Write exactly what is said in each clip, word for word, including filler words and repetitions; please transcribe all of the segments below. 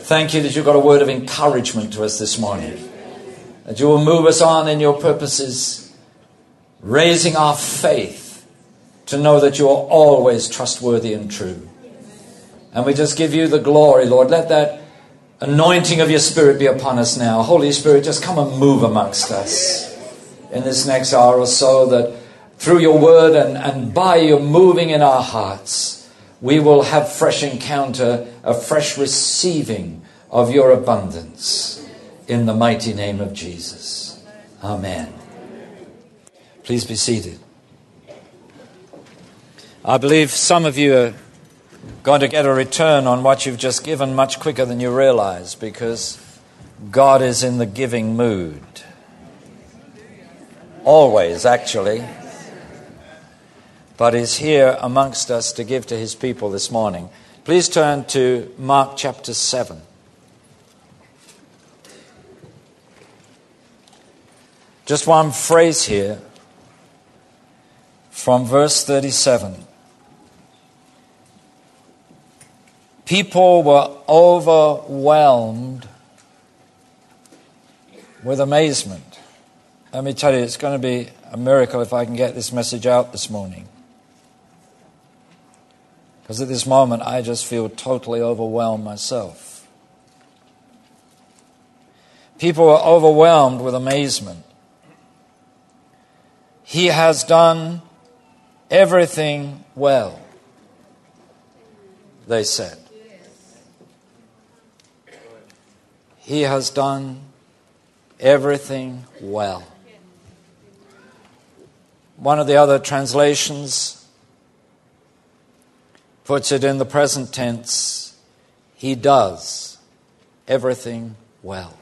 Thank you that you've got a word of encouragement to us this morning. That you will move us on in your purposes, raising our faith to know that you are always trustworthy and true. And we just give you the glory, Lord. Let that anointing of your Spirit be upon us now. Holy Spirit, just come and move amongst us in this next hour or so, that through your word and, and by your moving in our hearts, we will have fresh encounter, a fresh receiving of your abundance in the mighty name of Jesus. Amen. Please be seated. I believe some of you are going to get a return on what you've just given much quicker than you realize, because God is in the giving mood. Always, actually. But He's here amongst us to give to His people this morning. Please turn to Mark chapter seven. Just one phrase here from verse thirty-seven. People were overwhelmed with amazement. Let me tell you, it's going to be a miracle if I can get this message out this morning. Because at this moment, I just feel totally overwhelmed myself. People were overwhelmed with amazement. He has done everything well, they said. He has done everything well. One of the other translations puts it in the present tense. He does everything well.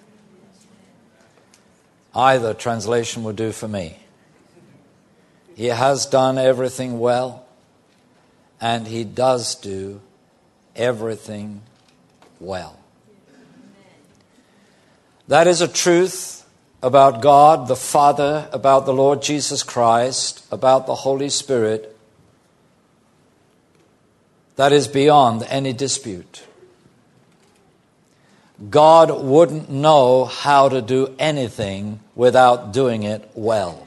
Either translation will do for me. He has done everything well, and He does do everything well. That is a truth about God the Father, about the Lord Jesus Christ, about the Holy Spirit, that is beyond any dispute. God wouldn't know how to do anything without doing it well.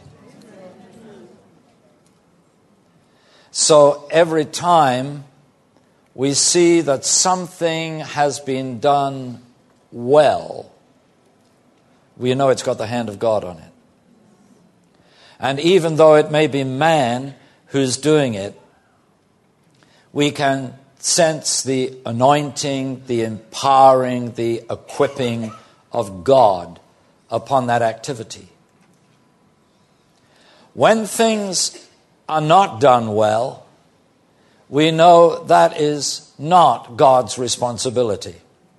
So every time we see that something has been done well, we know it's got the hand of God on it. And even though it may be man who's doing it, we can sense the anointing, the empowering, the equipping of God upon that activity. When things are not done well, we know that is not God's responsibility.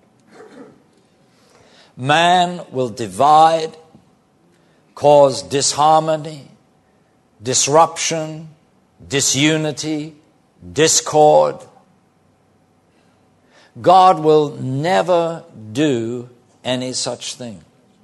Man will divide, cause disharmony, disruption, disunity, discord. God will never do any such thing.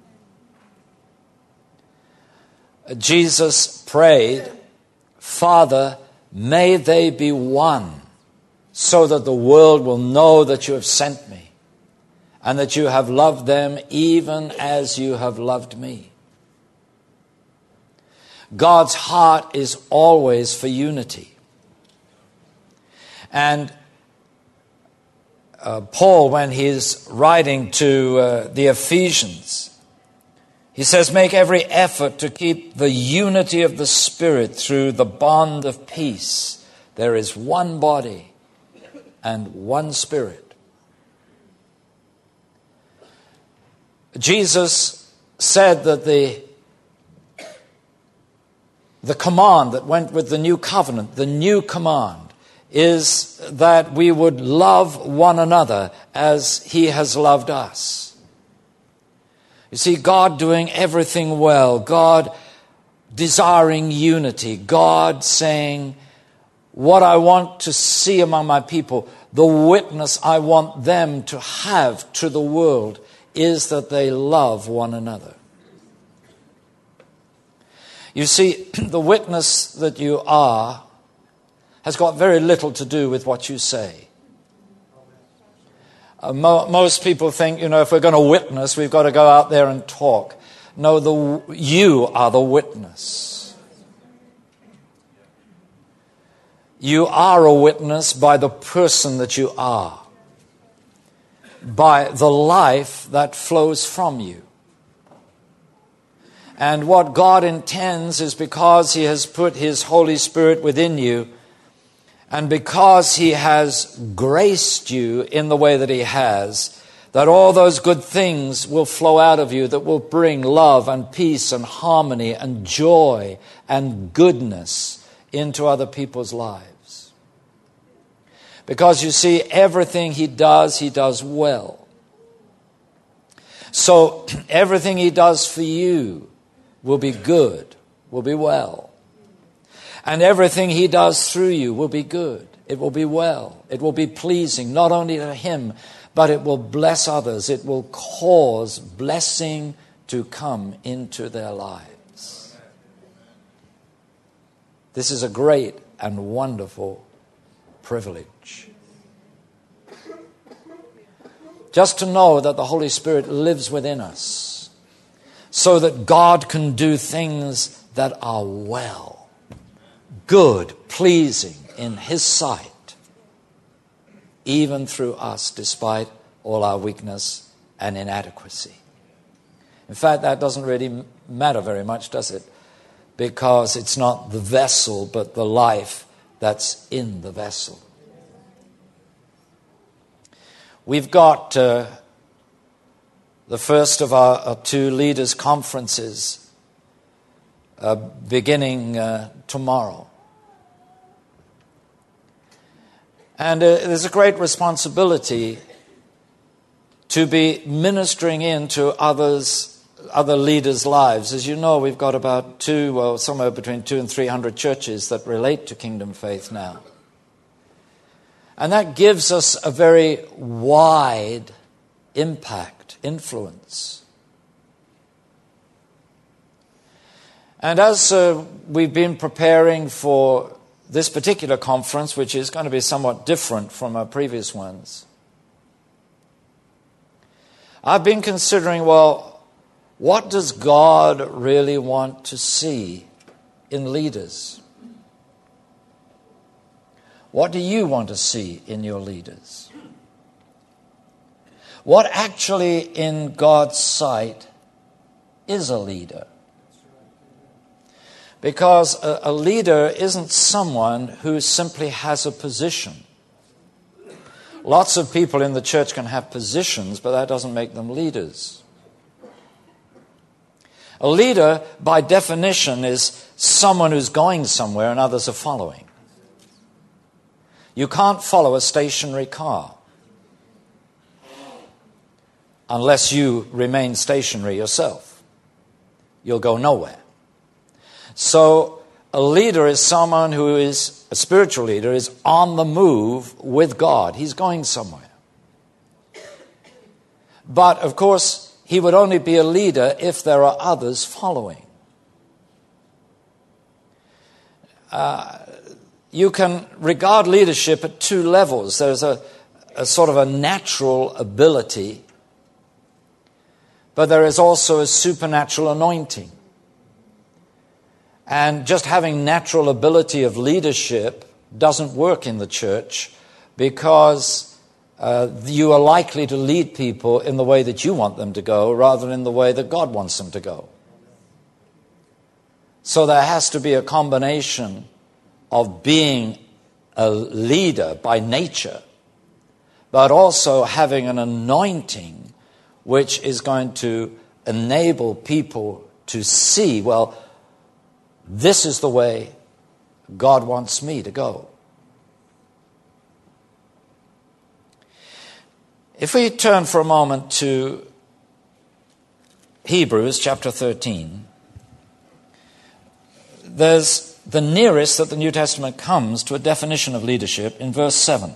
Jesus prayed, Father, may they be one, so that the world will know that you have sent me, and that you have loved them even as you have loved me. God's heart is always for unity. And uh, Paul, when he's writing to uh, the Ephesians, he says, make every effort to keep the unity of the Spirit through the bond of peace. There is one body and one Spirit. Jesus said that the, the command that went with the new covenant, the new command, is that we would love one another as He has loved us. You see, God doing everything well, God desiring unity, God saying, what I want to see among my people, the witness I want them to have to the world, is that they love one another. You see, the witness that you are has got very little to do with what you say. Uh, mo- most people think, you know, if we're going to witness, we've got to go out there and talk. No, the, you are the witness. You are a witness by the person that you are, by the life that flows from you. And what God intends is, because He has put His Holy Spirit within you, and because He has graced you in the way that He has, that all those good things will flow out of you that will bring love and peace and harmony and joy and goodness into other people's lives. Because you see, everything He does, He does well. So everything He does for you will be good, will be well. And everything He does through you will be good. It will be well. It will be pleasing, not only to Him, but it will bless others. It will cause blessing to come into their lives. This is a great and wonderful privilege. Just to know that the Holy Spirit lives within us, so that God can do things that are well, good, pleasing in His sight, even through us, despite all our weakness and inadequacy. In fact, that doesn't really matter very much, does it? Because it's not the vessel, but the life that's in the vessel. We've got uh, the first of our, our two leaders' conferences uh, beginning uh, tomorrow. And uh, there's a great responsibility to be ministering into others, other leaders' lives. As you know, we've got about two, well, somewhere between two and three hundred churches that relate to Kingdom Faith now. And that gives us a very wide impact, influence. And as uh, we've been preparing for this particular conference, which is going to be somewhat different from our previous ones, I've been considering, well, what does God really want to see in leaders? What do you want to see in your leaders? What actually, in God's sight, is a leader? Because a, a leader isn't someone who simply has a position. Lots of people in the church can have positions, but that doesn't make them leaders. A leader, by definition, is someone who's going somewhere and others are following. You can't follow a stationary car unless you remain stationary yourself. You'll go nowhere. So a leader is someone who is, a spiritual leader, is on the move with God. He's going somewhere. But, of course, he would only be a leader if there are others following. Uh, you can regard leadership at two levels. There's a, a sort of a natural ability, but there is also a supernatural anointing. And just having natural ability of leadership doesn't work in the church, because uh, you are likely to lead people in the way that you want them to go rather than in the way that God wants them to go. So there has to be a combination of being a leader by nature, but also having an anointing which is going to enable people to see, well, this is the way God wants me to go. If we turn for a moment to Hebrews chapter thirteen, there's the nearest that the New Testament comes to a definition of leadership in verse seven.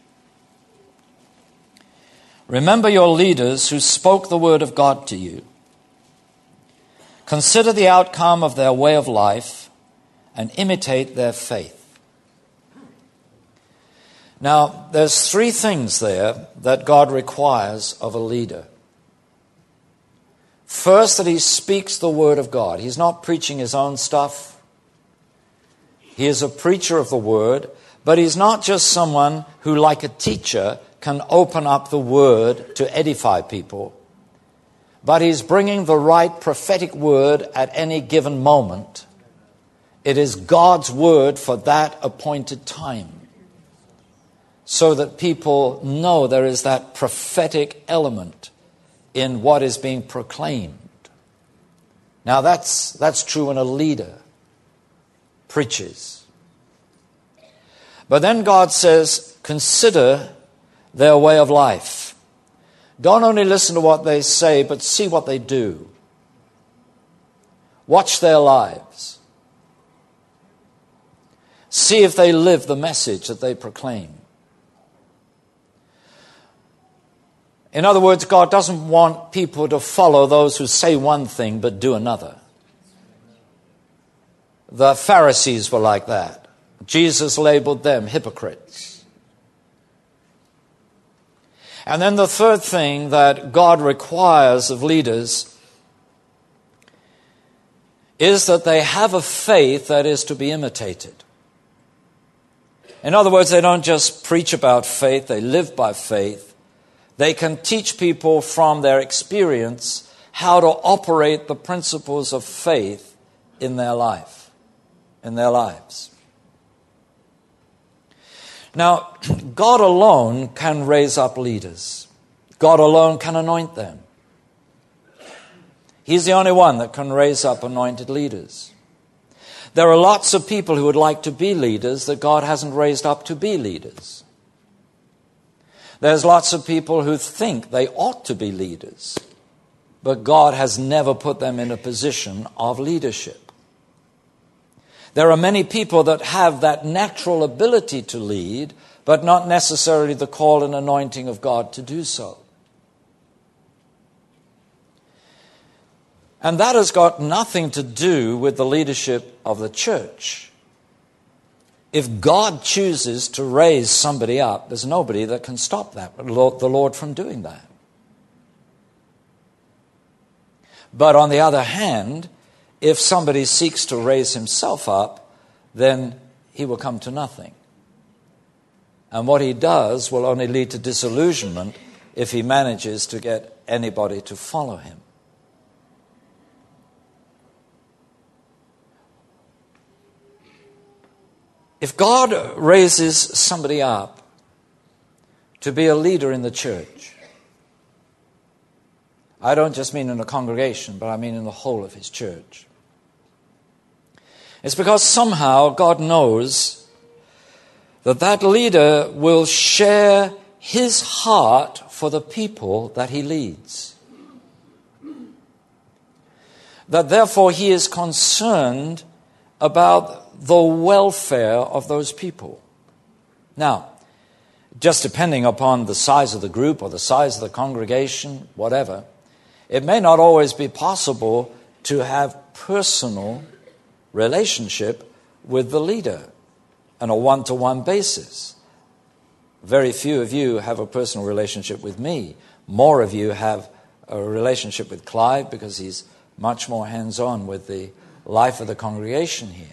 Remember your leaders who spoke the word of God to you. Consider the outcome of their way of life and imitate their faith. Now, there's three things there that God requires of a leader. First, that he speaks the word of God. He's not preaching his own stuff. He is a preacher of the word, but he's not just someone who, like a teacher, can open up the word to edify people. But he's bringing the right prophetic word at any given moment. It is God's word for that appointed time, so that people know there is that prophetic element in what is being proclaimed. Now that's that's true when a leader preaches. But then God says, consider their way of life. Don't only listen to what they say, but see what they do. Watch their lives. See if they live the message that they proclaim. In other words, God doesn't want people to follow those who say one thing but do another. The Pharisees were like that. Jesus labeled them hypocrites. And then the third thing that God requires of leaders is that they have a faith that is to be imitated. In other words, they don't just preach about faith, they live by faith. They can teach people from their experience how to operate the principles of faith in their life, in their lives. Now, God alone can raise up leaders. God alone can anoint them. He's the only one that can raise up anointed leaders. There are lots of people who would like to be leaders that God hasn't raised up to be leaders. There's lots of people who think they ought to be leaders, but God has never put them in a position of leadership. There are many people that have that natural ability to lead, but not necessarily the call and anointing of God to do so. And that has got nothing to do with the leadership of the church. If God chooses to raise somebody up, there's nobody that can stop that, the Lord from doing that. But on the other hand, if somebody seeks to raise himself up, then he will come to nothing. And what he does will only lead to disillusionment if he manages to get anybody to follow him. If God raises somebody up to be a leader in the church, I don't just mean in a congregation, but I mean in the whole of his church. It's because somehow God knows that that leader will share his heart for the people that he leads. That therefore he is concerned about the welfare of those people. Now, just depending upon the size of the group or the size of the congregation, whatever, it may not always be possible to have personal relationship with the leader on a one-to-one basis. Very few of you have a personal relationship with me. More of you have a relationship with Clive because he's much more hands-on with the life of the congregation here.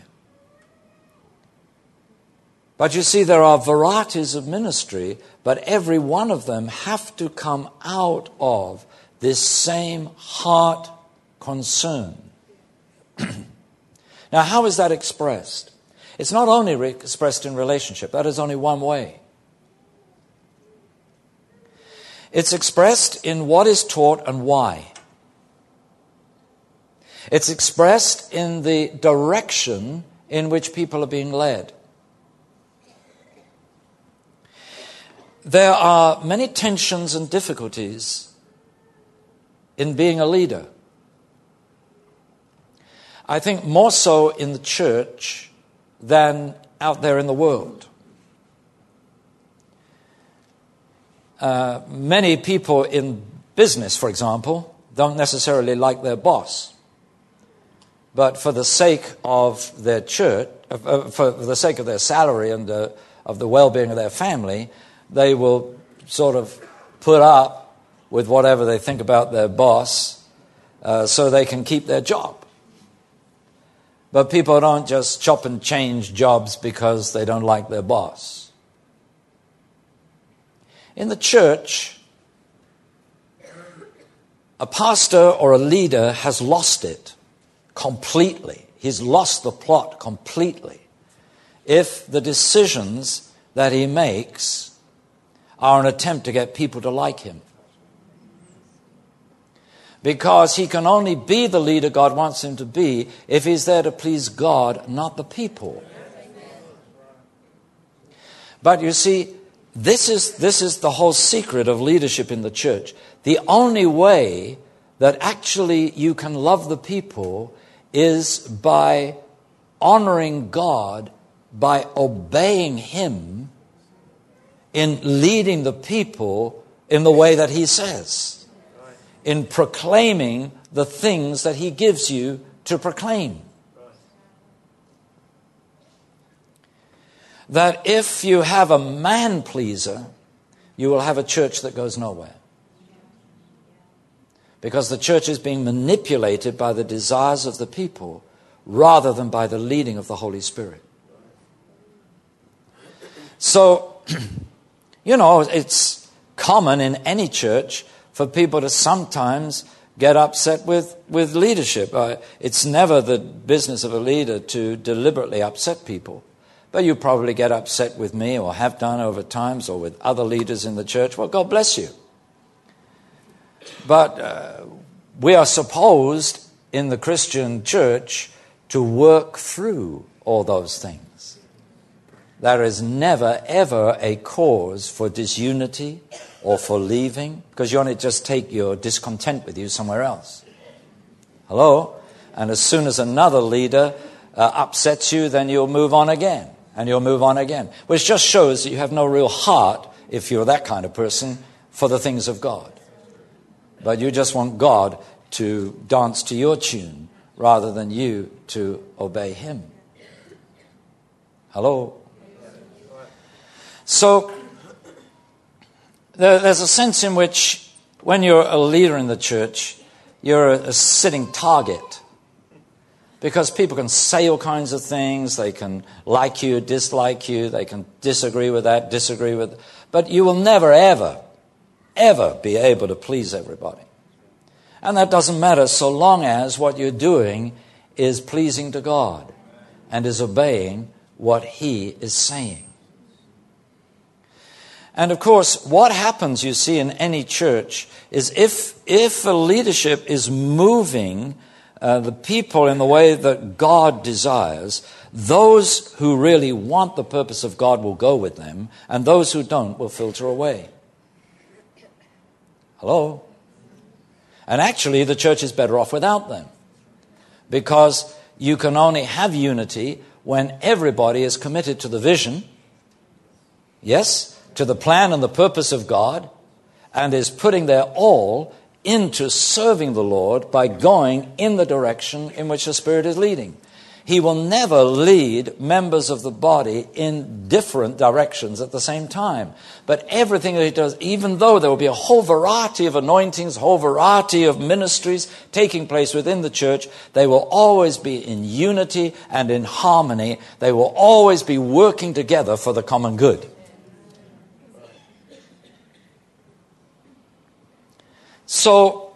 But you see, there are varieties of ministry, but every one of them have to come out of this same heart concern. Now, how is that expressed? It's not only re- expressed in relationship. That is only one way. It's expressed in what is taught and why. It's expressed in the direction in which people are being led. There are many tensions and difficulties in being a leader. I think more so in the church than out there in the world. Uh, many people in business, for example, don't necessarily like their boss. But for the sake of their church, uh, for the sake of their salary and uh, of the well-being of their family, they will sort of put up with whatever they think about their boss uh, so they can keep their job. But people don't just chop and change jobs because they don't like their boss. In the church, a pastor or a leader has lost it completely. He's lost the plot completely if the decisions that he makes are an attempt to get people to like him. Because he can only be the leader God wants him to be if he's there to please God, not the people. But you see, this is, this is the whole secret of leadership in the church. The only way that actually you can love the people is by honoring God, by obeying Him in leading the people in the way that He says, in proclaiming the things that He gives you to proclaim. That if you have a man pleaser, you will have a church that goes nowhere. Because the church is being manipulated by the desires of the people rather than by the leading of the Holy Spirit. So, you know, it's common in any church for people to sometimes get upset with, with leadership. Uh, it's never the business of a leader to deliberately upset people. But you probably get upset with me or have done over times or with other leaders in the church. Well, God bless you. But uh, we are supposed in the Christian church to work through all those things. There is never, ever a cause for disunity or for leaving, because you only just take your discontent with you somewhere else. Hello? And as soon as another leader uh, upsets you, then you'll move on again. And you'll move on again. Which just shows that you have no real heart, if you're that kind of person, for the things of God. But you just want God to dance to your tune rather than you to obey Him. Hello? So, there, there's a sense in which when you're a leader in the church, you're a, a sitting target. Because people can say all kinds of things, they can like you, dislike you, they can disagree with that, disagree with... But you will never, ever, ever be able to please everybody. And that doesn't matter so long as what you're doing is pleasing to God and is obeying what He is saying. And of course, what happens, you see, in any church is if, if a leadership is moving Uh, the people in the way that God desires, those who really want the purpose of God will go with them, and those who don't will filter away. Hello? And actually, the church is better off without them, because you can only have unity when everybody is committed to the vision, yes, to the plan and the purpose of God, and is putting their all into serving the Lord by going in the direction in which the Spirit is leading. He will never lead members of the body in different directions at the same time. But everything that He does, even though there will be a whole variety of anointings, a whole variety of ministries taking place within the church, they will always be in unity and in harmony. They will always be working together for the common good. So,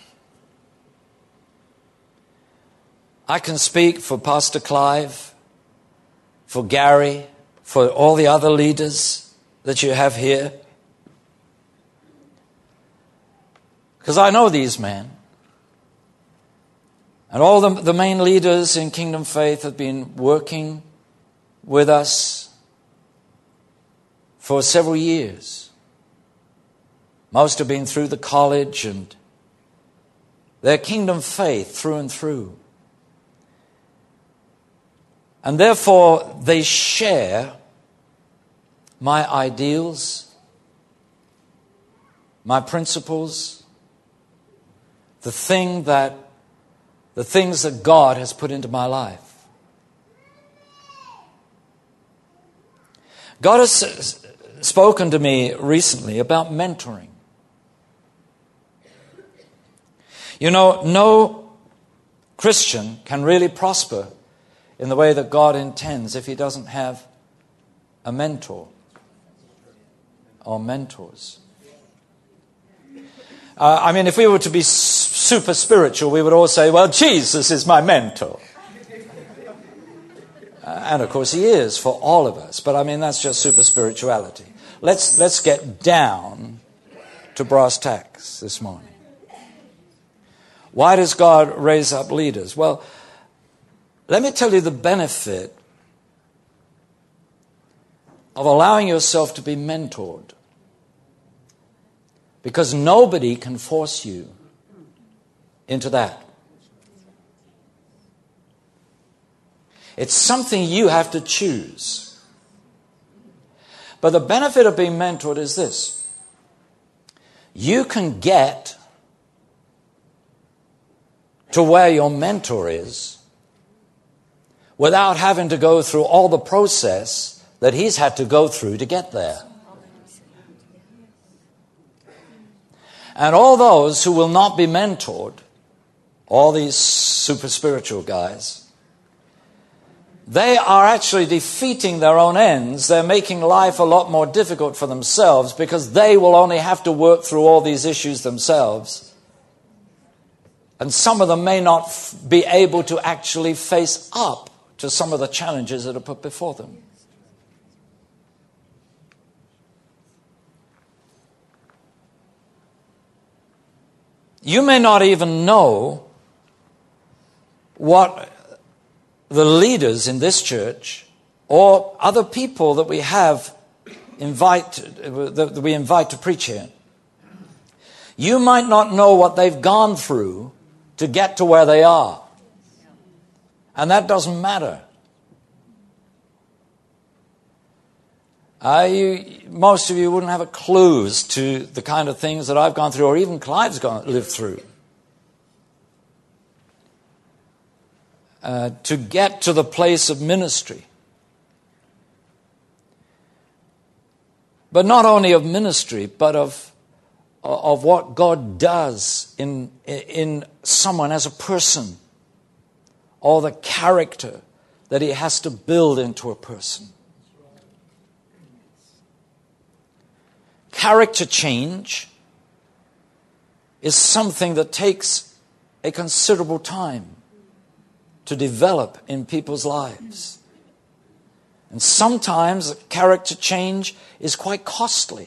I can speak for Pastor Clive, for Gary, for all the other leaders that you have here. Because I know these men. And all the, the main leaders in Kingdom Faith have been working with us for several years. Most have been through the college, and they're Kingdom Faith through and through. And therefore, they share my ideals, my principles, the thing that, the things that God has put into my life. God has spoken to me recently about mentoring. You know, no Christian can really prosper in the way that God intends if he doesn't have a mentor or mentors. Uh, I mean, if we were to be s- super spiritual, we would all say, well, Jesus is my mentor. Uh, and of course he is for all of us. But I mean, that's just super spirituality. Let's, let's get down to brass tacks this morning. Why does God raise up leaders? Well, let me tell you the benefit of allowing yourself to be mentored. Because nobody can force you into that. It's something you have to choose. But the benefit of being mentored is this. You can get to where your mentor is without having to go through all the process that he's had to go through to get there. And all those who will not be mentored, all these super spiritual guys, they are actually defeating their own ends. They're making life a lot more difficult for themselves because they will only have to work through all these issues themselves. And some of them may not f- be able to actually face up to some of the challenges that are put before them. You may not even know what the leaders in this church or other people that we have invite, that we invite to preach here. You might not know what they've gone through to get to where they are. And that doesn't matter. Uh, you, most of you wouldn't have a clue as to the kind of things that I've gone through, or even Clive's gone, lived through. Uh, to get to the place of ministry. But not only of ministry, but of, of what God does in, in someone as a person. Or the character that he has to build into a person. Character change is something that takes a considerable time to develop in people's lives. And sometimes character change is quite costly.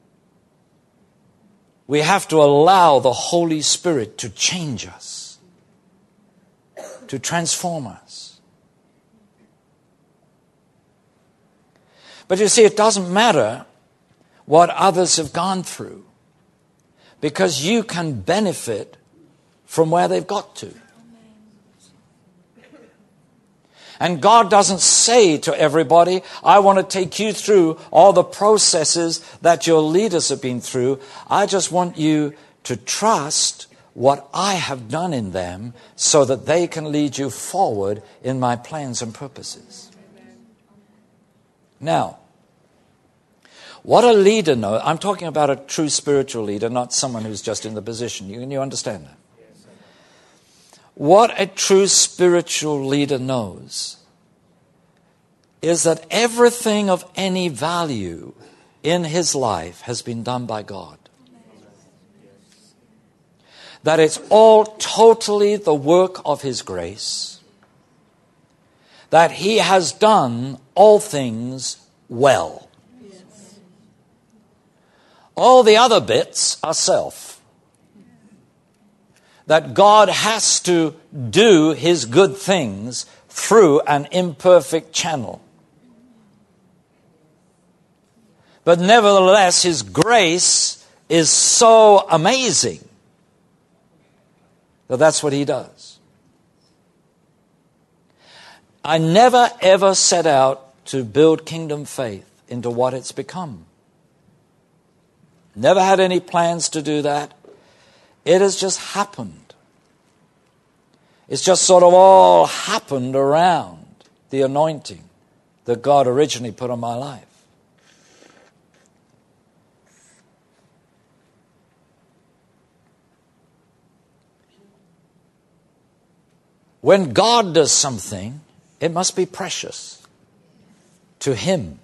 We have to allow the Holy Spirit to change us, to transform us. But you see, it doesn't matter what others have gone through, because you can benefit from where they've got to. And God doesn't say to everybody, I want to take you through all the processes that your leaders have been through. I just want you to trust what I have done in them so that they can lead you forward in my plans and purposes. Now, what a leader knows, I'm talking about a true spiritual leader, not someone who's just in the position. You, you understand that? What a true spiritual leader knows is that everything of any value in his life has been done by God. That it's all totally the work of his grace. That he has done all things well. All the other bits are self. That God has to do his good things through an imperfect channel. But nevertheless, his grace is so amazing that that's what he does. I never ever set out to build kingdom faith into what it's become. Never had any plans to do that. It has just happened. It's just sort of all happened around the anointing that God originally put on my life. when God does something, it must be precious to Him.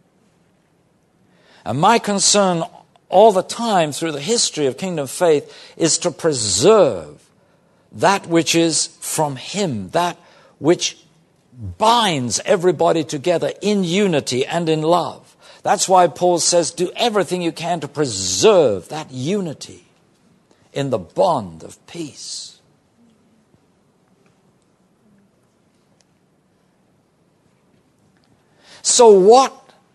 And my concern all the time through the history of Kingdom Faith is to preserve that which is from Him, that which binds everybody together in unity and in love. That's why Paul says, do everything you can to preserve that unity in the bond of peace. So what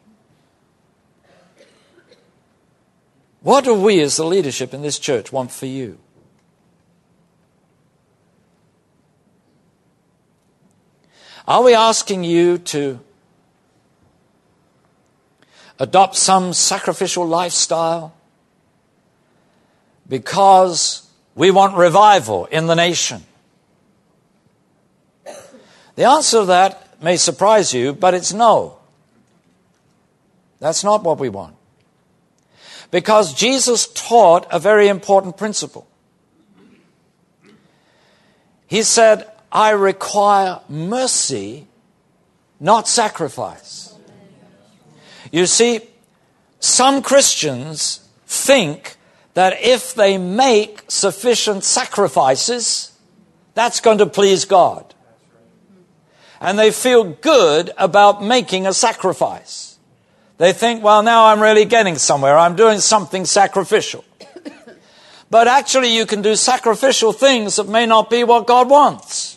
What do we as the leadership in this church want for you? Are we asking you to adopt some sacrificial lifestyle because we want revival in the nation? The answer to that may surprise you, but it's no. That's not what we want. Because Jesus taught a very important principle. He said, I require mercy, not sacrifice. You see, some Christians think that if they make sufficient sacrifices, that's going to please God. And they feel good about making a sacrifice. They think, well, now I'm really getting somewhere. I'm doing something sacrificial. But actually, you can do sacrificial things that may not be what God wants.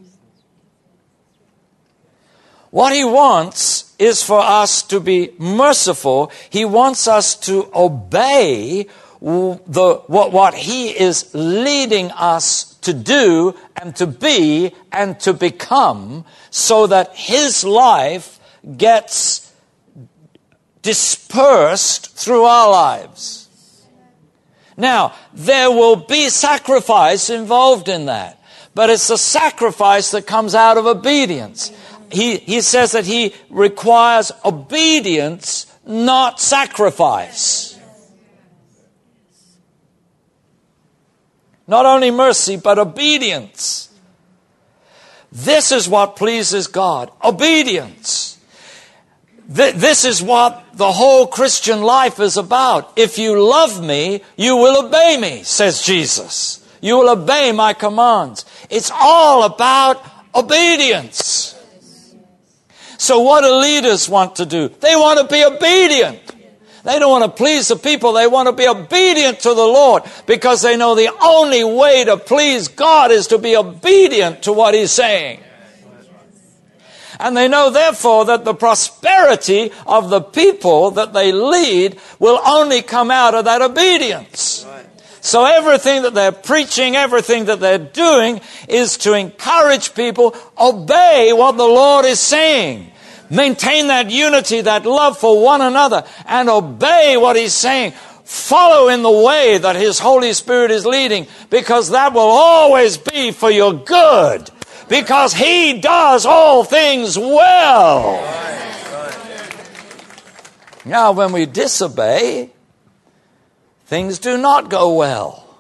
What He wants is for us to be merciful. He wants us to obey the, what, what He is leading us to do and to be and to become, so that His life gets dispersed through our lives. Now, there will be sacrifice involved in that, but it's a sacrifice that comes out of obedience. He, he says that He requires obedience, not sacrifice. Not only mercy, but obedience. This is what pleases God. Obedience. This is what the whole Christian life is about. If you love me, you will obey me, says Jesus. You will obey my commands. It's all about obedience. So what do leaders want to do? They want to be obedient. They don't want to please the people. They want to be obedient to the Lord, because they know the only way to please God is to be obedient to what He's saying. And they know, therefore, that the prosperity of the people that they lead will only come out of that obedience. Right. So everything that they're preaching, everything that they're doing is to encourage people, obey what the Lord is saying. Maintain that unity, that love for one another, and obey what He's saying. Follow in the way that His Holy Spirit is leading, because that will always be for your good. Because He does all things well. Now, when we disobey, things do not go well.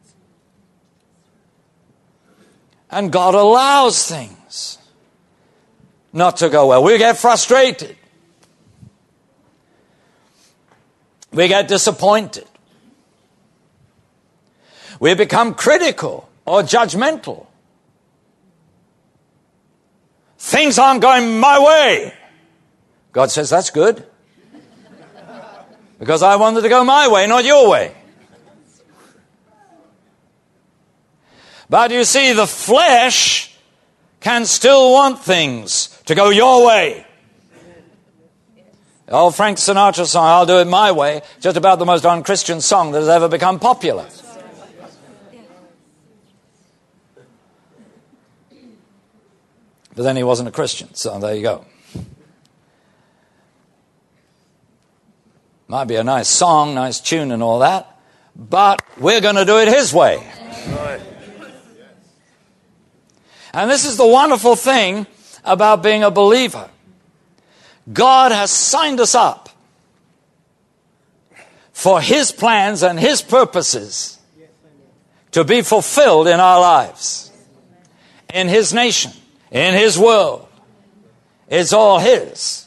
And God allows things not to go well. We get frustrated. We get disappointed. We become critical or judgmental. Things aren't going my way. God says, that's good. Because I wanted to go my way, not your way. But you see, the flesh can still want things to go your way. The old Frank Sinatra song, I'll Do It My Way, just about the most unchristian song that has ever become popular. But then he wasn't a Christian, so there you go. Might be a nice song, nice tune and all that, but we're going to do it His way. And this is the wonderful thing about being a believer. God has signed us up for His plans and His purposes to be fulfilled in our lives. in His nation, in His world. It's all His.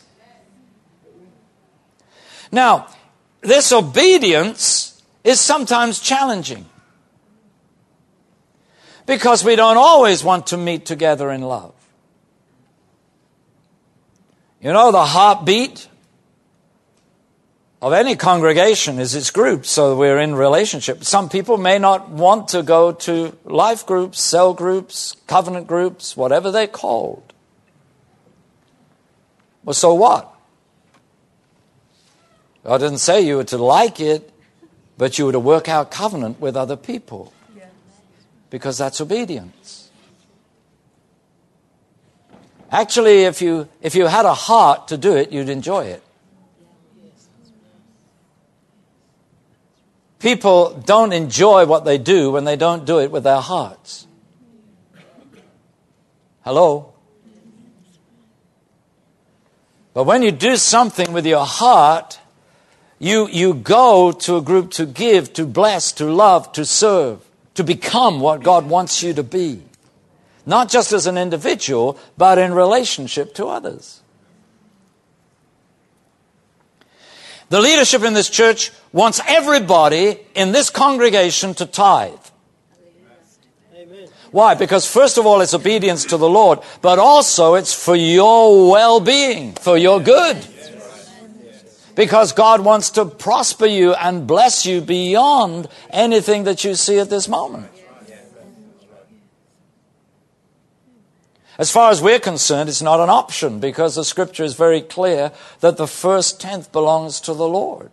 Now, this obedience is sometimes challenging because we don't always want to meet together in love. You know, the heartbeat of any congregation is its group, so we're in relationship. Some people may not want to go to life groups, cell groups, covenant groups, whatever they're called. Well, so what? God didn't say you were to like it, but you were to work out covenant with other people, because that's obedience. Actually, if you if you had a heart to do it, you'd enjoy it. People don't enjoy what they do when they don't do it with their hearts. Hello? But when you do something with your heart, you, you go to a group to give, to bless, to love, to serve, to become what God wants you to be. Not just as an individual, but in relationship to others. The leadership in this church wants everybody in this congregation to tithe. Amen. Why? Because first of all, it's obedience to the Lord, but also it's for your well-being, for your good. Because God wants to prosper you and bless you beyond anything that you see at this moment. As far as we're concerned, it's not an option, because the Scripture is very clear that the first tenth belongs to the Lord.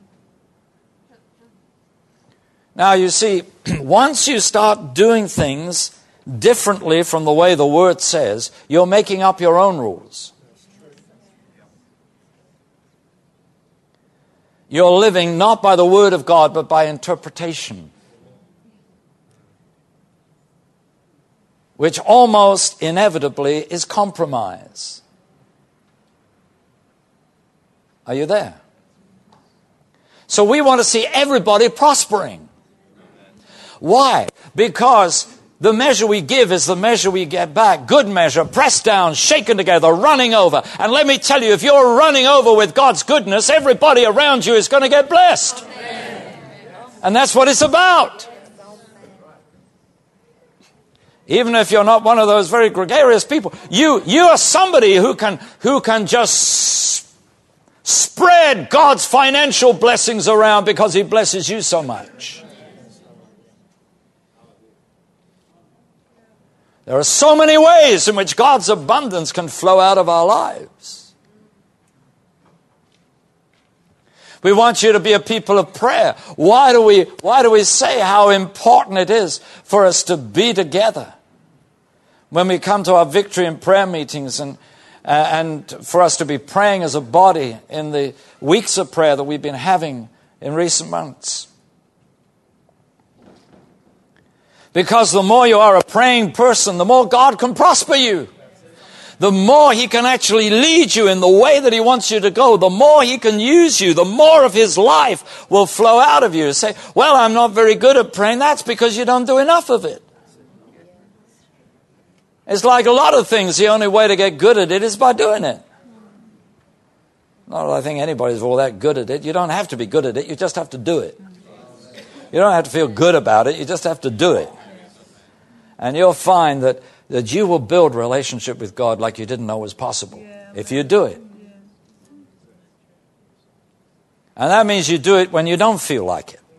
Now, you see, once you start doing things differently from the way the Word says, you're making up your own rules. You're living not by the Word of God, but by interpretation, which almost inevitably is compromise. Are you there? So we want to see everybody prospering. Why? Because the measure we give is the measure we get back. Good measure, pressed down, shaken together, running over. And let me tell you, if you're running over with God's goodness, everybody around you is going to get blessed. And that's what it's about. Even if you're not one of those very gregarious people, you, you are somebody who can, who can just spread God's financial blessings around because He blesses you so much. There are so many ways in which God's abundance can flow out of our lives. We want you to be a people of prayer. Why do we, why do we say how important it is for us to be together? When we come to our victory and prayer meetings, and uh, and for us to be praying as a body in the weeks of prayer that we've been having in recent months. Because the more you are a praying person, the more God can prosper you. The more He can actually lead you in the way that He wants you to go. The more He can use you. The more of His life will flow out of you. You say, well, I'm not very good at praying. That's because you don't do enough of it. It's like a lot of things. The only way to get good at it is by doing it. Not that I think anybody's all that good at it. You don't have to be good at it. You just have to do it. You don't have to feel good about it. You just have to do it. And you'll find that, that you will build relationship with God like you didn't know was possible if you do it. And that means you do it when you don't feel like it.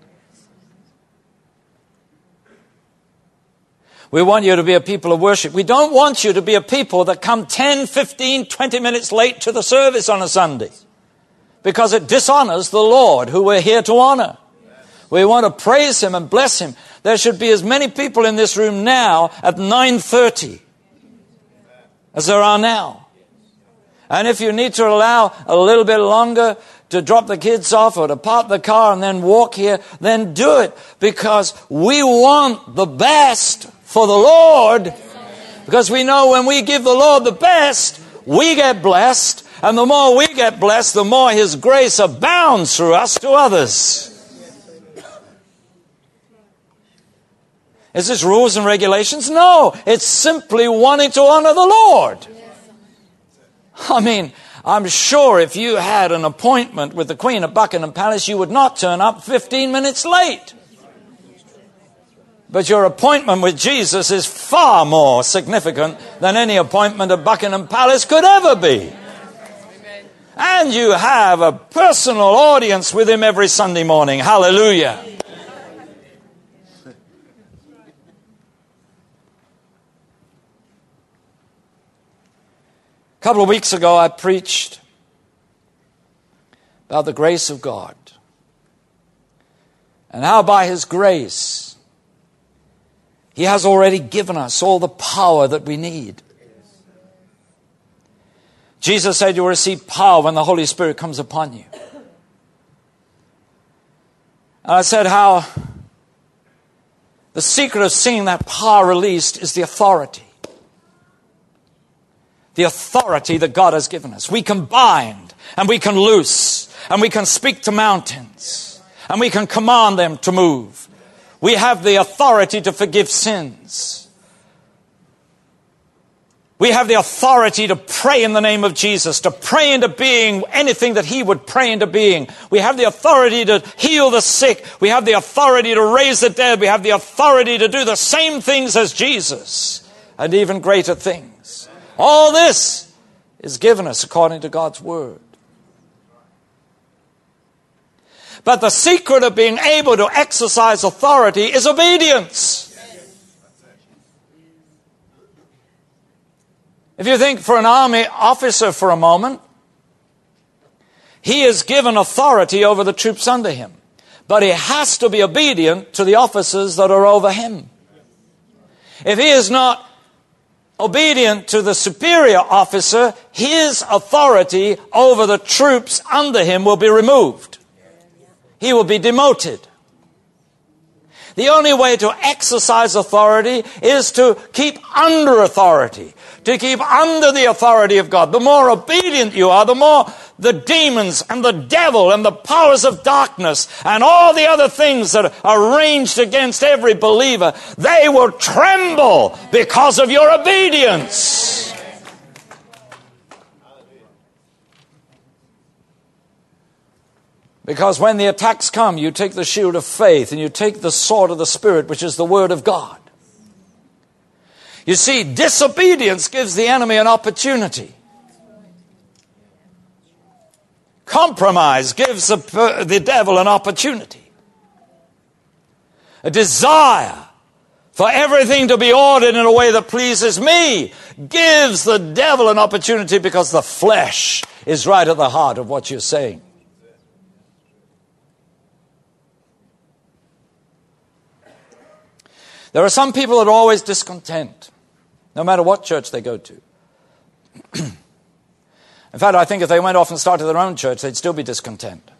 We want you to be a people of worship. We don't want you to be a people that come ten, fifteen, twenty minutes late to the service on a Sunday, because it dishonors the Lord who we're here to honor. We want to praise Him and bless Him. There should be as many people in this room now at nine thirty as there are now. And if you need to allow a little bit longer to drop the kids off or to park the car and then walk here, then do it, because we want the best for the Lord, because we know when we give the Lord the best, we get blessed, and the more we get blessed, the more His grace abounds through us to others. Is this rules and regulations? No, it's simply wanting to honor the Lord. I mean, I'm sure if you had an appointment with the Queen of Buckingham Palace, you would not turn up fifteen minutes late. But your appointment with Jesus is far more significant than any appointment at Buckingham Palace could ever be. And you have a personal audience with him every Sunday morning. Hallelujah. A couple of weeks ago, I preached about the grace of God and how by His grace He has already given us all the power that we need. Jesus said you will receive power when the Holy Spirit comes upon you. And I said how the secret of seeing that power released is the authority. The authority that God has given us. We can bind and we can loose and we can speak to mountains and we can command them to move. We have the authority to forgive sins. We have the authority to pray in the name of Jesus, to pray into being anything that He would pray into being. We have the authority to heal the sick. We have the authority to raise the dead. We have the authority to do the same things as Jesus and even greater things. All this is given us according to God's Word. But the secret of being able to exercise authority is obedience. If you think for an army officer for a moment, he is given authority over the troops under him. But he has to be obedient to the officers that are over him. If he is not obedient to the superior officer, his authority over the troops under him will be removed. He will be demoted. The only way to exercise authority is to keep under authority, to keep under the authority of God. The more obedient you are, the more the demons and the devil and the powers of darkness and all the other things that are ranged against every believer, they will tremble because of your obedience. Because when the attacks come, you take the shield of faith and you take the sword of the Spirit, which is the Word of God. You see, disobedience gives the enemy an opportunity. Compromise gives the, the devil an opportunity. A desire for everything to be ordered in a way that pleases me gives the devil an opportunity because the flesh is right at the heart of what you're saying. There are some people that are always discontent, no matter what church they go to. In fact, I think if they went off and started their own church, they'd still be discontent.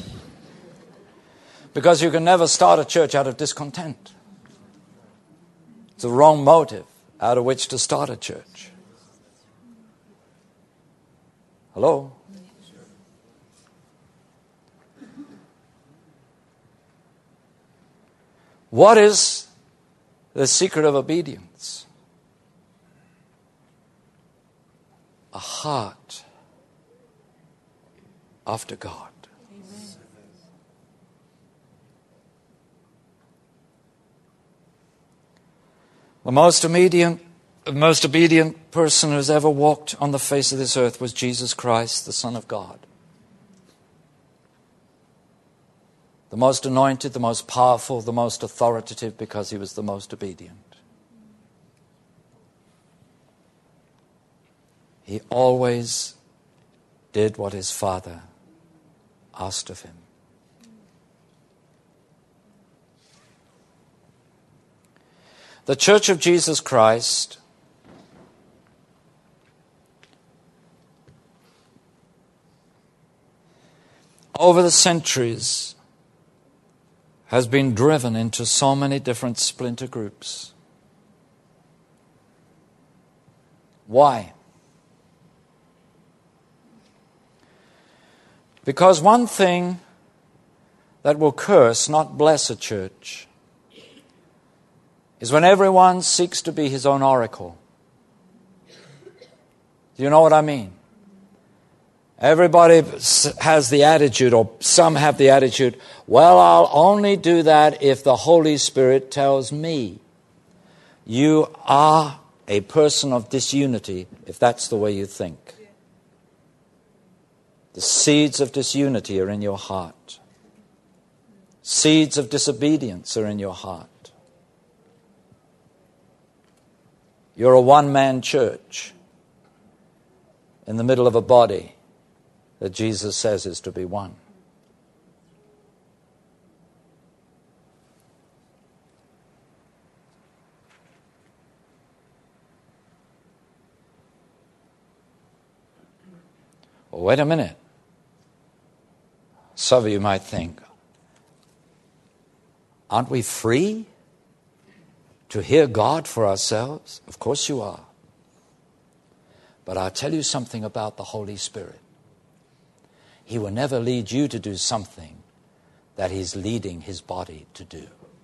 Because you can never start a church out of discontent. It's the wrong motive out of which to start a church. Hello? What is the secret of obedience? A heart after God. Amen. The most obedient, the most obedient person who's ever walked on the face of this earth was Jesus Christ, the Son of God. The most anointed, the most powerful, the most authoritative, because he was the most obedient. He always did what his Father asked of him. The Church of Jesus Christ over the centuries has been driven into so many different splinter groups. Why? Because one thing that will curse, not bless a church, is when everyone seeks to be his own oracle. Do you know what I mean? Everybody has the attitude, or some have the attitude, well, I'll only do that if the Holy Spirit tells me. You are a person of disunity if that's the way you think. The seeds of disunity are in your heart. Seeds of disobedience are in your heart. You're a one-man church in the middle of a body that Jesus says is to be one. Well, wait a minute. Some of you might think, aren't we free to hear God for ourselves? Of course you are. But I'll tell you something about the Holy Spirit. He will never lead you to do something that he's leading his body to do.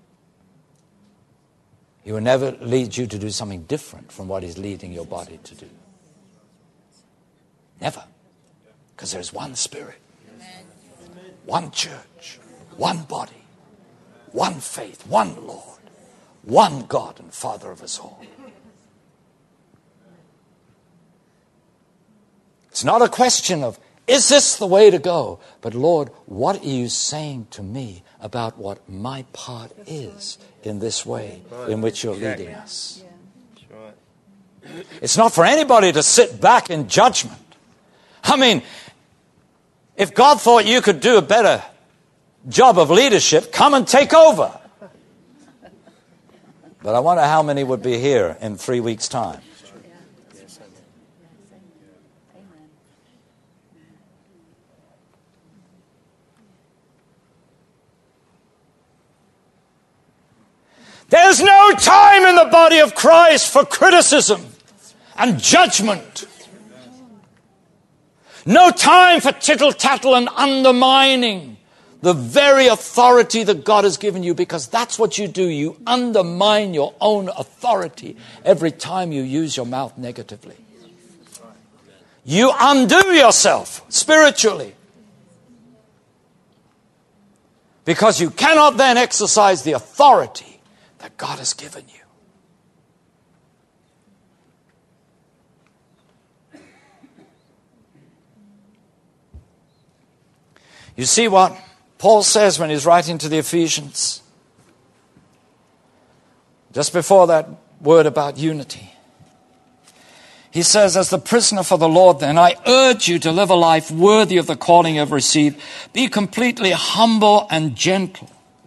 He will never lead you to do something different from what he's leading your body to do. Never. Because there's one Spirit, one church, one body, one faith, one Lord, one God and Father of us all. It's not a question of, is this the way to go? But Lord, what are you saying to me about what my part is in this way in which you're leading us? It's not for anybody to sit back in judgment. I mean, if God thought you could do a better job of leadership, come and take over. But I wonder how many would be here in three weeks' time. There's no time in the body of Christ for criticism and judgment. No time for tittle-tattle and undermining the very authority that God has given you, because that's what you do. You undermine your own authority every time you use your mouth negatively. You undo yourself spiritually, because you cannot then exercise the authority that God has given you. You see what Paul says when he's writing to the Ephesians? Just before that word about unity. He says, as the prisoner for the Lord, then, I urge you to live a life worthy of the calling you have received. Be completely humble and gentle.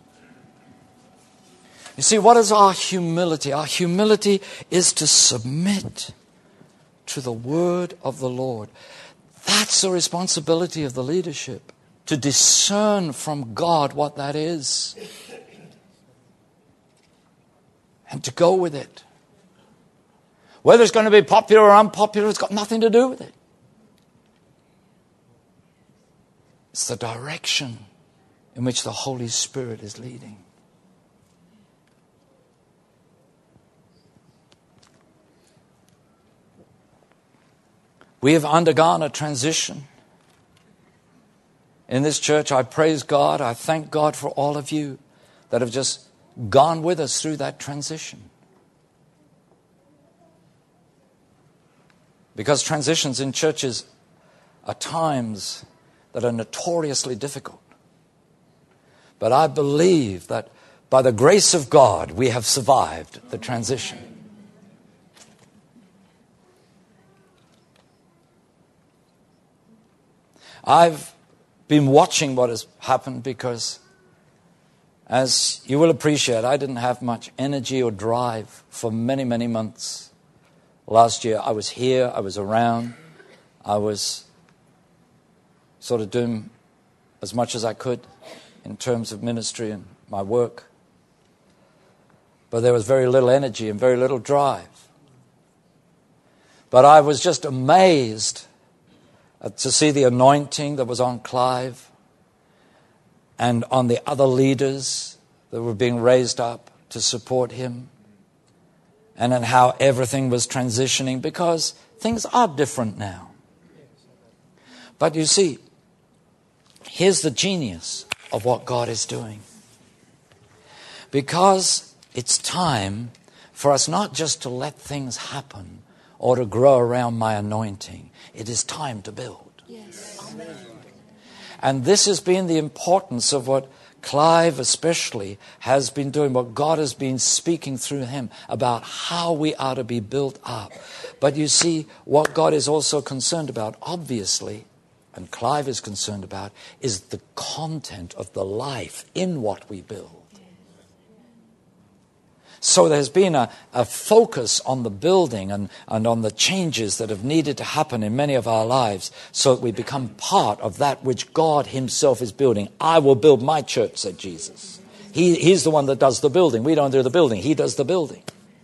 You see, what is our humility? Our humility is to submit to the word of the Lord. That's the responsibility of the leadership, to discern from God what that is and to go with it. Whether it's going to be popular or unpopular, it's got nothing to do with it. It's the direction in which the Holy Spirit is leading. We have undergone a transition in this church. I praise God. I thank God for all of you that have just gone with us through that transition. Because transitions in churches are times that are notoriously difficult. But I believe that by the grace of God, we have survived the transition. I've been watching what has happened because, as you will appreciate, I didn't have much energy or drive for many, many months. Last year, I was here, I was around, I was sort of doing as much as I could in terms of ministry and my work. But there was very little energy and very little drive. But I was just amazed to see the anointing that was on Clive and on the other leaders that were being raised up to support him. and in how everything was transitioning, because things are different now. But you see, here's the genius of what God is doing. Because it's time for us not just to let things happen or to grow around my anointing. It is time to build. Yes. And this has been the importance of what Clive especially has been doing, what God has been speaking through him about how we are to be built up. But you see, what God is also concerned about, obviously, and Clive is concerned about, is the content of the life in what we build. So there's been a, a focus on the building and, and on the changes that have needed to happen in many of our lives so that we become part of that which God himself is building. I will build my church, said Jesus. He, he's the one that does the building. We don't do the building. He does the building.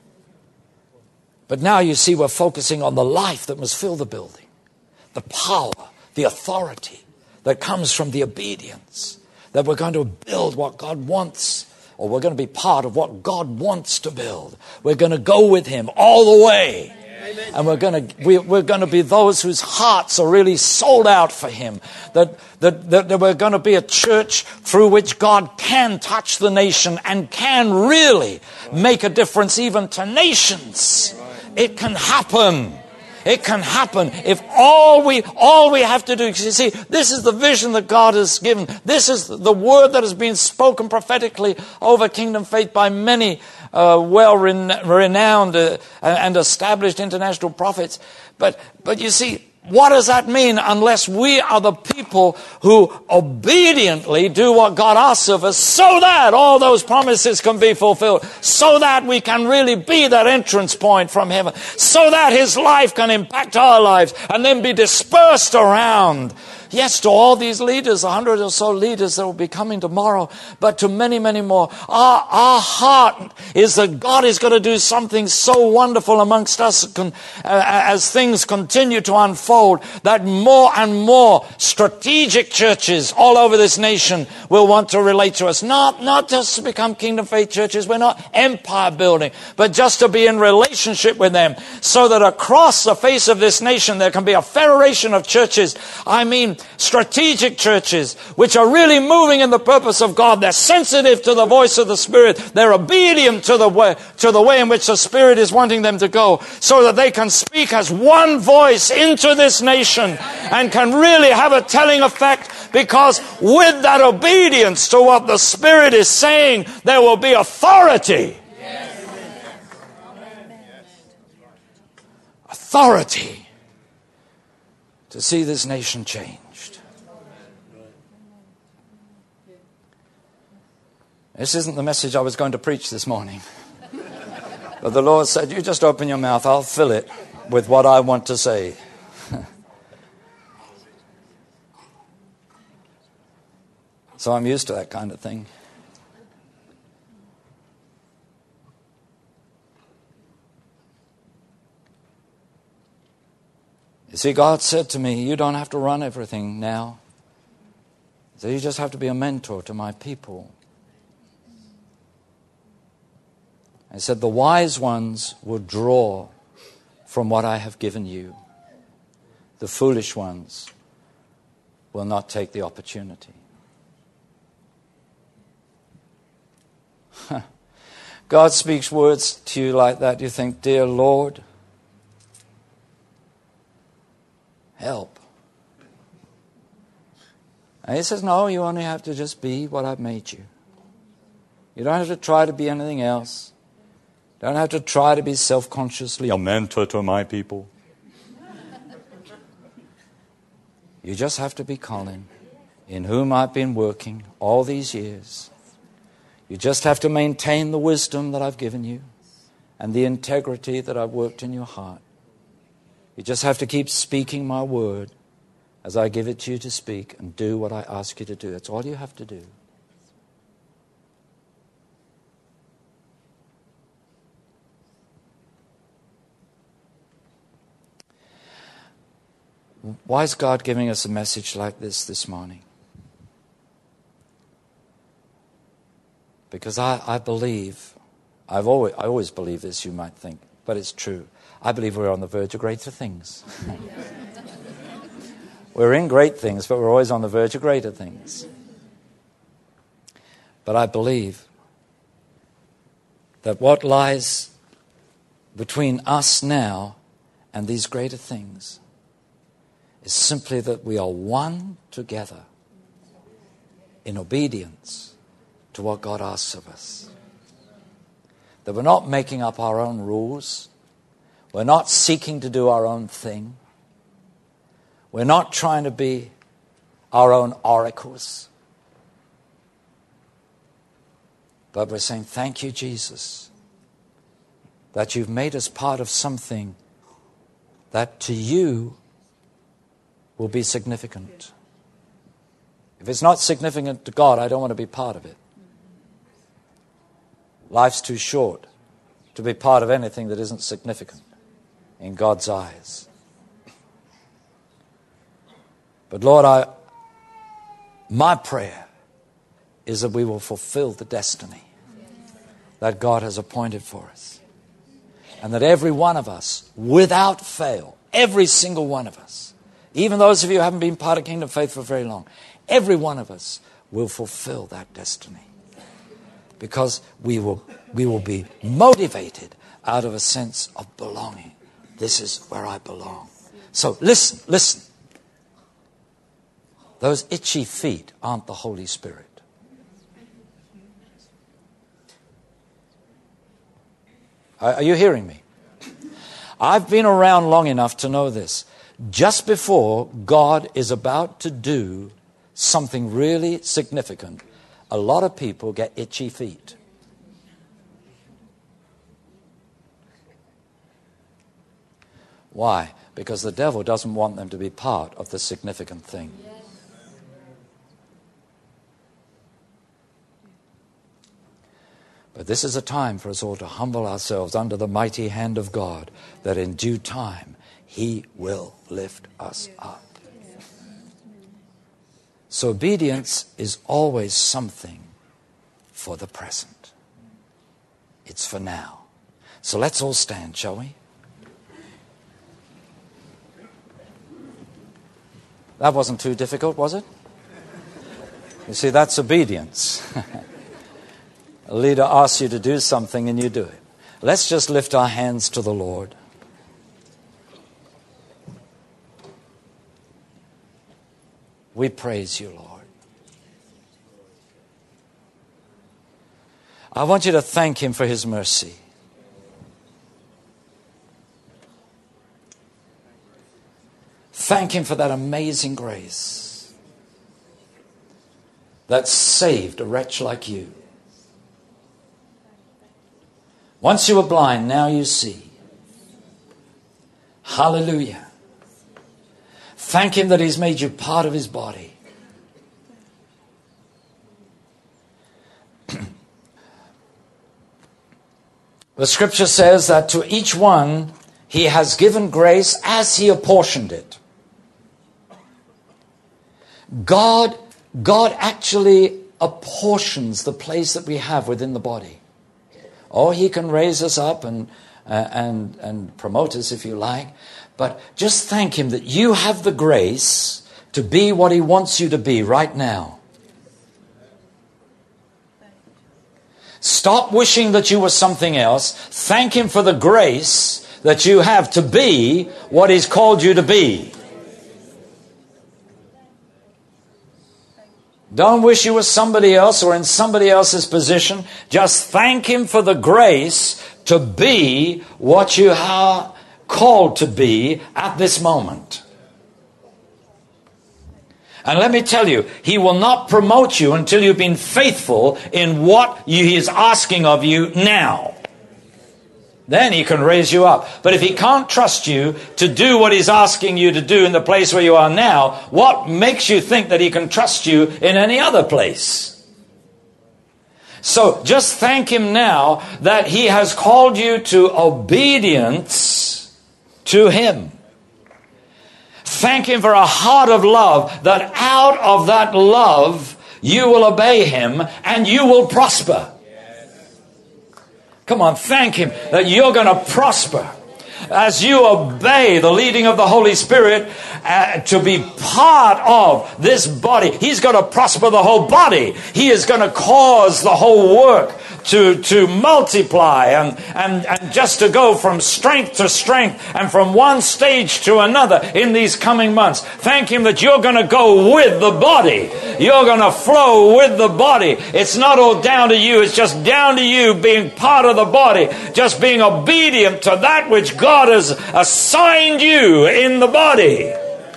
But now you see we're focusing on the life that must fill the building. The power, the authority that comes from the obedience. That we're going to build what God wants. Or we're going to be part of what God wants to build. We're going to go with him all the way. Amen. And we're going to we, we're going to be those whose hearts are really sold out for him. That, that, that, that we're going to be a church through which God can touch the nation and can really make a difference even to nations. It can happen. It can happen if all we all we have to do. You see, this is the vision that God has given. This is the word that has been spoken prophetically over Kingdom Faith by many uh, well-renowned uh, and established international prophets. But but you see, what does that mean unless we are the people who obediently do what God asks of us so that all those promises can be fulfilled, so that we can really be that entrance point from heaven, so that his life can impact our lives and then be dispersed around. Yes, to all these leaders, a hundred or so leaders that will be coming tomorrow, but to many, many more. Our, our heart is that God is going to do something so wonderful amongst us as things continue to unfold, that more and more strategic churches all over this nation will want to relate to us. Not, not just to become Kingdom Faith churches. We're not empire building, but just to be in relationship with them so that across the face of this nation there can be a federation of churches. I mean, strategic churches which are really moving in the purpose of God. They're sensitive to the voice of the Spirit. They're obedient to the way to the way in which the Spirit is wanting them to go, so that they can speak as one voice into this nation and can really have a telling effect, because with that obedience to what the Spirit is saying, there will be authority. Authority to see this nation change. This isn't the message I was going to preach this morning. But the Lord said, you just open your mouth, I'll fill it with what I want to say. So I'm used to that kind of thing. You see, God said to me, you don't have to run everything now. So you just have to be a mentor to my people. I said, the wise ones will draw from what I have given you. The foolish ones will not take the opportunity. God speaks words to you like that. You think, dear Lord, help. And he says, no, you only have to just be what I've made you. You don't have to try to be anything else. Don't have to try to be self-consciously a mentor to my people. You just have to be Colin, in whom I've been working all these years. You just have to maintain the wisdom that I've given you and the integrity that I've worked in your heart. You just have to keep speaking my word as I give it to you to speak, and do what I ask you to do. That's all you have to do. Why is God giving us a message like this this morning? Because I, I believe I've always, I always believe this, you might think, but it's true. I believe we're on the verge of greater things. We're in great things, but we're always on the verge of greater things. But I believe that what lies between us now and these greater things is simply that we are one together in obedience to what God asks of us. That we're not making up our own rules. We're not seeking to do our own thing. We're not trying to be our own oracles. But we're saying, thank you, Jesus, that you've made us part of something that to you will be significant. If it's not significant to God, I don't want to be part of it. Life's too short to be part of anything that isn't significant in God's eyes. But Lord, I, my prayer is that we will fulfill the destiny that God has appointed for us. And that every one of us, without fail, every single one of us, even those of you who haven't been part of Kingdom Faith for very long, every one of us will fulfill that destiny. Because we will, we will be motivated out of a sense of belonging. This is where I belong. So listen, listen. Those itchy feet aren't the Holy Spirit. Are you hearing me? I've been around long enough to know this. Just before God is about to do something really significant, a lot of people get itchy feet. Why? Because the devil doesn't want them to be part of the significant thing. But this is a time for us all to humble ourselves under the mighty hand of God, that in due time He will lift us up. So obedience is always something for the present. It's for now. So let's all stand, shall we? That wasn't too difficult, was it? You see, that's obedience. A leader asks you to do something and you do it. Let's just lift our hands to the Lord. We praise you, Lord. I want you to thank Him for His mercy. Thank Him for that amazing grace that saved a wretch like you. Once you were blind, now you see. Hallelujah. Thank Him that He's made you part of His body. The scripture says that to each one He has given grace as He apportioned it. God, God actually apportions the place that we have within the body. Oh, He can raise us up and, uh, and, and promote us if you like. But just thank Him that you have the grace to be what He wants you to be right now. Stop wishing that you were something else. Thank Him for the grace that you have to be what He's called you to be. Don't wish you were somebody else or in somebody else's position. Just thank Him for the grace to be what you are called to be at this moment. And let me tell you, He will not promote you until you've been faithful in what He is asking of you now. Then He can raise you up. But if He can't trust you to do what He's asking you to do in the place where you are now, what makes you think that He can trust you in any other place? So just thank Him now that He has called you to obedience to Him. Thank Him for a heart of love, that out of that love you will obey Him and you will prosper. Come on, thank Him that you're going to prosper. As you obey the leading of the Holy Spirit uh, to be part of this body, He's going to prosper the whole body. He is going to cause the whole work to, to multiply and, and, and just to go from strength to strength and from one stage to another in these coming months. Thank Him that you're going to go with the body. You're going to flow with the body. It's not all down to you. It's just down to you being part of the body, just being obedient to that which God God has assigned you in the body.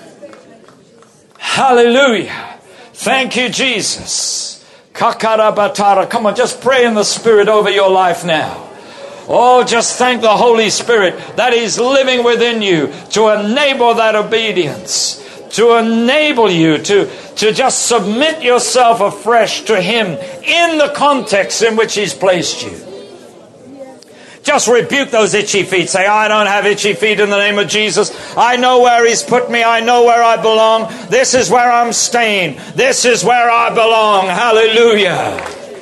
Hallelujah. Thank you, Jesus. Kakarabatara. Come on, just pray in the Spirit over your life now. Oh, just thank the Holy Spirit that He's living within you to enable that obedience, to enable you to, to just submit yourself afresh to Him in the context in which He's placed you. Just rebuke those itchy feet. Say, I don't have itchy feet in the name of Jesus. I know where He's put me. I know where I belong. This is where I'm staying. This is where I belong. Hallelujah.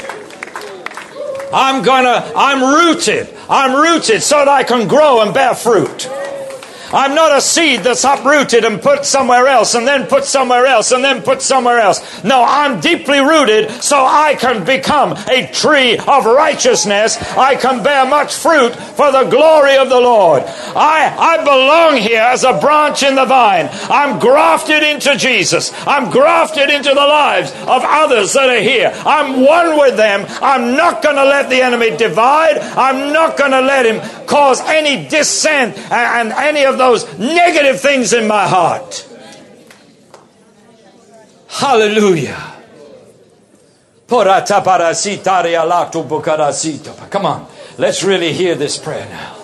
I'm gonna, I'm rooted. I'm rooted so that I can grow and bear fruit. I'm not a seed that's uprooted and put somewhere else and then put somewhere else and then put somewhere else. No, I'm deeply rooted so I can become a tree of righteousness. I can bear much fruit for the glory of the Lord. I, I belong here as a branch in the vine. I'm grafted into Jesus. I'm grafted into the lives of others that are here. I'm one with them. I'm not going to let the enemy divide. I'm not going to let him cause any dissent and, and any of those negative things in my heart. Hallelujah. Come on, let's really hear this prayer now.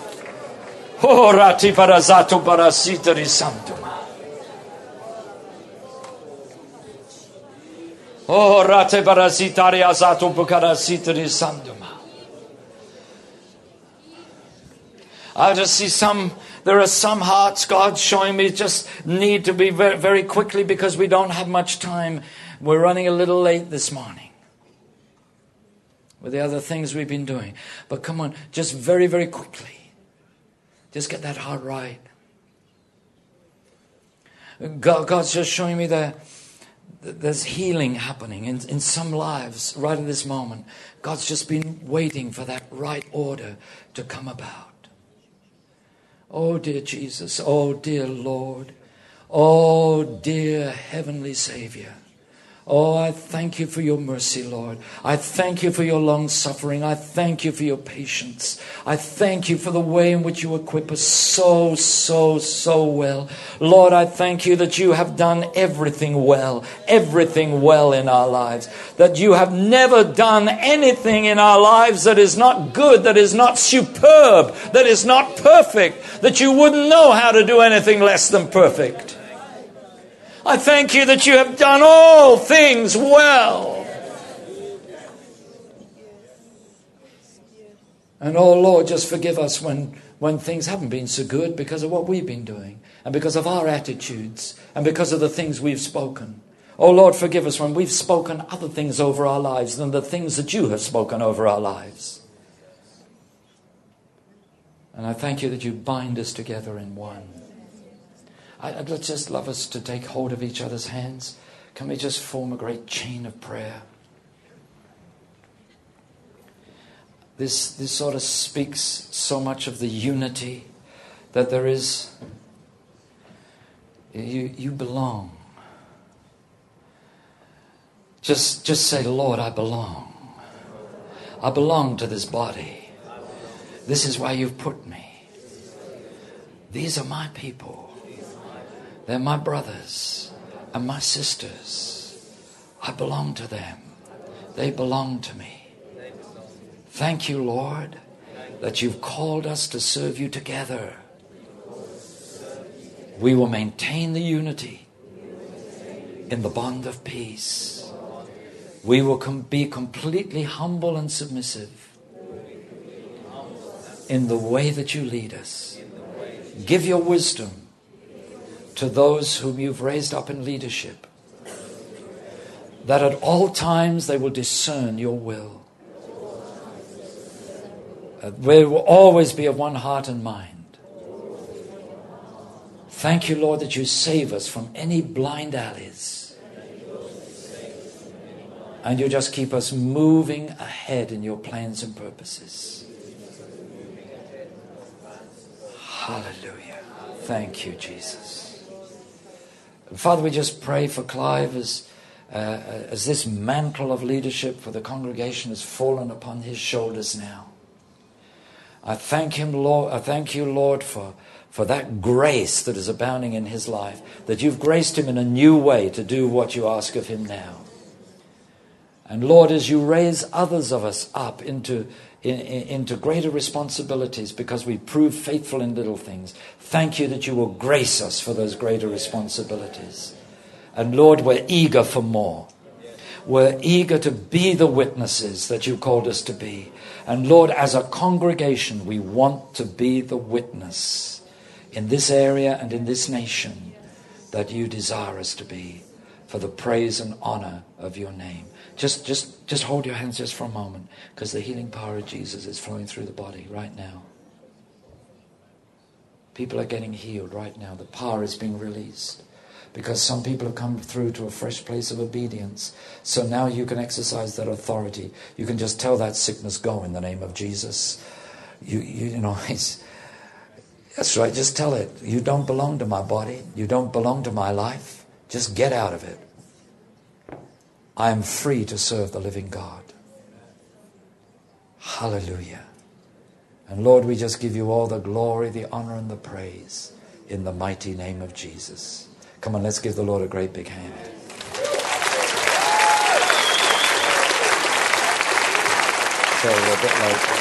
I just see some, there are some hearts God's showing me just need to be very, very quickly because we don't have much time. We're running a little late this morning with the other things we've been doing. But come on, just very, very quickly. Just get that heart right. God, God's just showing me that there's healing happening in, in some lives right at this moment. God's just been waiting for that right order to come about. Oh, dear Jesus. Oh, dear Lord. Oh, dear Heavenly Savior. Oh, I thank you for your mercy, Lord. I thank you for your long suffering. I thank you for your patience. I thank you for the way in which you equip us so, so, so well. Lord, I thank you that you have done everything well, everything well in our lives. That you have never done anything in our lives that is not good, that is not superb, that is not perfect, that you wouldn't know how to do anything less than perfect. I thank you that you have done all things well. And oh Lord, just forgive us when, when things haven't been so good because of what we've been doing and because of our attitudes and because of the things we've spoken. Oh Lord, forgive us when we've spoken other things over our lives than the things that you have spoken over our lives. And I thank you that you bind us together in one. I'd just love us to take hold of each other's hands. Can we just form a great chain of prayer? This, this sort of speaks so much of the unity that there is. You, you belong. Just, just say, Lord, I belong. I belong to this body. This is why you've put me. These are my people. They're my brothers and my sisters. I belong to them. They belong to me. Thank you, Lord, that you've called us to serve you together. We will maintain the unity in the bond of peace. We will com- be completely humble and submissive in the way that you lead us. Give your wisdom to those whom you've raised up in leadership, that at all times they will discern your will. Uh, we will always be of one heart and mind. Thank you, Lord, that you save us from any blind alleys. And you just keep us moving ahead in your plans and purposes. Hallelujah. Thank you, Jesus. And Father, we just pray for Clive as, uh, as this mantle of leadership for the congregation has fallen upon his shoulders now. I thank him, Lord. I thank you, Lord, for, for that grace that is abounding in his life, that you've graced him in a new way to do what you ask of him now. And Lord, as you raise others of us up into, in, in, into greater responsibilities because we prove faithful in little things, thank you that you will grace us for those greater responsibilities. And Lord, we're eager for more. We're eager to be the witnesses that you called us to be. And Lord, as a congregation, we want to be the witness in this area and in this nation that you desire us to be, for the praise and honor of your name. Just, just, just hold your hands just for a moment, because the healing power of Jesus is flowing through the body right now. People are getting healed right now. The power is being released because some people have come through to a fresh place of obedience. So now you can exercise that authority. You can just tell that sickness, go in the name of Jesus. You, you, you know, it's, that's right. Just tell it. You don't belong to my body. You don't belong to my life. Just get out of it. I am free to serve the living God. Hallelujah. And Lord, we just give you all the glory, the honor, and the praise in the mighty name of Jesus. Come on, let's give the Lord a great big hand. Sorry, we're a bit late.